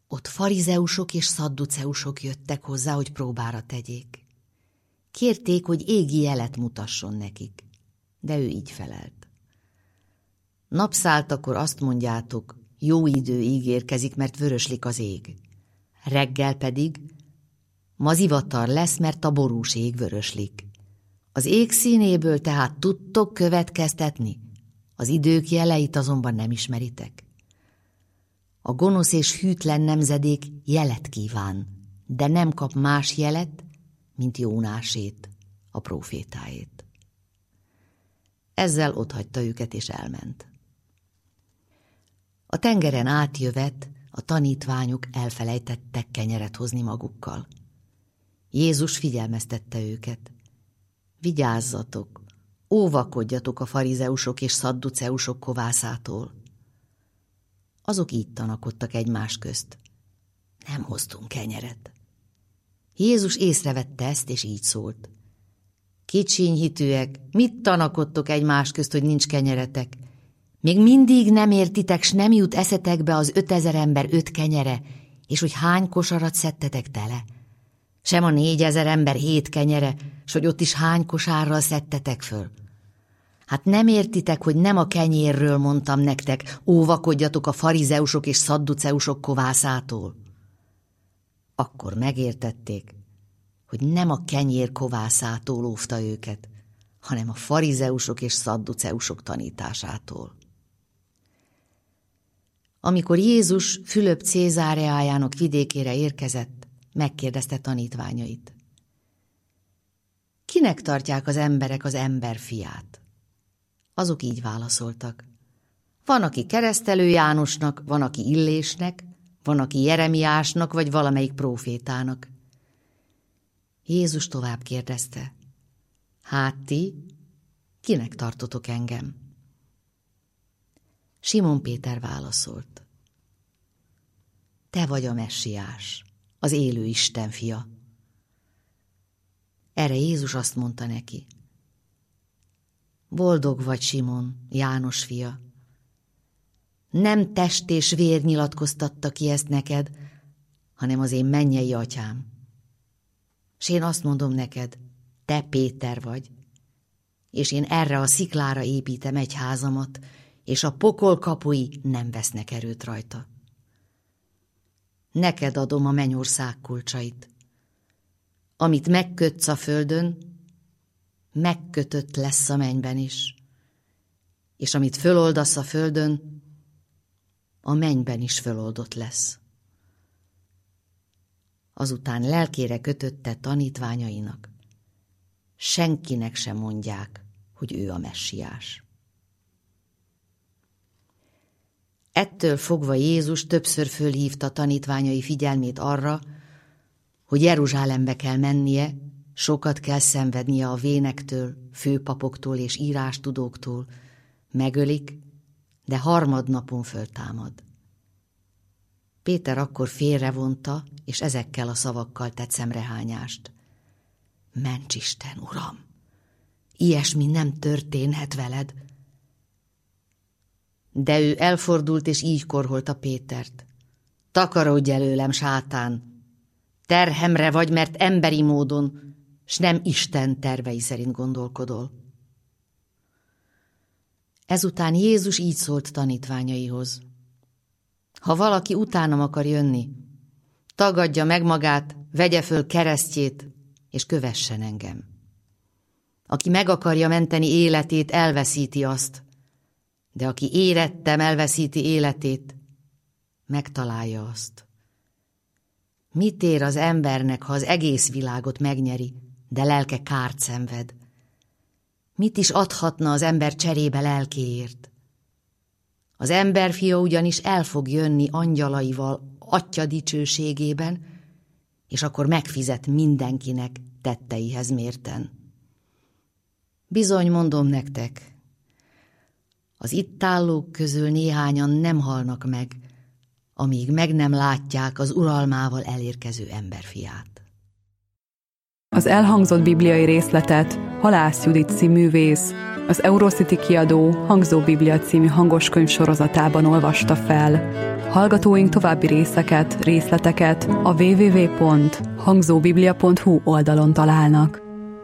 Ott farizeusok és szadduceusok jöttek hozzá, hogy próbára tegyék. Kérték, hogy égi jelet mutasson nekik, de ő így felelt. Napszáltakor azt mondjátok, jó idő ígérkezik, mert vöröslik az ég. Reggel pedig ma zivatar lesz, mert a borús ég vöröslik. Az ég színéből tehát tudtok következtetni, az idők jeleit azonban nem ismeritek. A gonosz és hűtlen nemzedék jelet kíván, de nem kap más jelet, mint Jónásét, a prófétáét. Ezzel otthagyta őket és elment. A tengeren átjövet a tanítványok elfelejtettek kenyeret hozni magukkal. Jézus figyelmeztette őket. Vigyázzatok, óvakodjatok a farizeusok és szadduceusok kovászától. Azok így tanakodtak egymás közt. Nem hoztunk kenyeret. Jézus észrevette ezt, és így szólt. Kicsinyhitűek, mit tanakodtok egymás közt, hogy nincs kenyeretek? Még mindig nem értitek, s nem jut eszetekbe az 5000 ember 5 kenyere, és hogy hány kosarat szedtetek tele? Sem a 4000 ember 7 kenyere, s hogy ott is hány kosárral szedtetek föl? Hát nem értitek, hogy nem a kenyérről mondtam nektek, óvakodjatok a farizeusok és szadduceusok kovászától? Akkor megértették, hogy nem a kenyér kovászától óvta őket, hanem a farizeusok és szadduceusok tanításától. Amikor Jézus Fülöp Cézáreájának vidékére érkezett, megkérdezte tanítványait. Kinek tartják az emberek az emberfiát? Azok így válaszoltak. Van, aki Keresztelő Jánosnak, van, aki Illésnek, van, aki Jeremiásnak, vagy valamelyik prófétának. Jézus tovább kérdezte. Hát ti, kinek tartotok engem? Simon Péter válaszolt. Te vagy a Messiás, az élő Isten fia. Erre Jézus azt mondta neki. Boldog vagy, Simon, János fia. Nem test és vér nyilatkoztatta ki ezt neked, hanem az én mennyei atyám. S én azt mondom neked, te Péter vagy, és én erre a sziklára építem egyházamat, és a pokol kapui nem vesznek erőt rajta. Neked adom a mennyország kulcsait. Amit megkötsz a földön, megkötött lesz a mennyben is, és amit föloldasz a földön, a mennyben is föloldott lesz. Azután lelkére kötötte tanítványainak. Senkinek sem mondják, hogy ő a Messiás. Ettől fogva Jézus többször fölhívta tanítványai figyelmét arra, hogy Jeruzsálembe kell mennie, sokat kell szenvednie a vénektől, főpapoktól és írástudóktól, megölik, de harmadnapon föltámad. Péter akkor félrevonta, és ezekkel a szavakkal tett szemrehányást. Ments Isten, Uram! Ilyesmi nem történhet veled. De ő elfordult, és így korholta Pétert. Takarodj előlem, sátán! Terhemre vagy, mert emberi módon, s nem Isten tervei szerint gondolkodol. Ezután Jézus így szólt tanítványaihoz. Ha valaki utánam akar jönni, tagadja meg magát, vegye föl keresztjét, és kövessen engem. Aki meg akarja menteni életét, elveszíti azt, de aki érettem elveszíti életét, megtalálja azt. Mit ér az embernek, ha az egész világot megnyeri, de lelke kárt szenved? Mit is adhatna az ember cserébe lelkéért? Az emberfia ugyanis el fog jönni angyalaival Atya dicsőségében, és akkor megfizet mindenkinek tetteihez mérten. Bizony mondom nektek, az itt állók közül néhányan nem halnak meg, amíg meg nem látják az uralmával elérkező emberfiát. Az elhangzott bibliai részletet Halász Judit színművész az Eurocity kiadó Hangzó Biblia című hangoskönyv sorozatában olvasta fel. Hallgatóink további részleteket a www.hangzobiblia.hu oldalon találnak.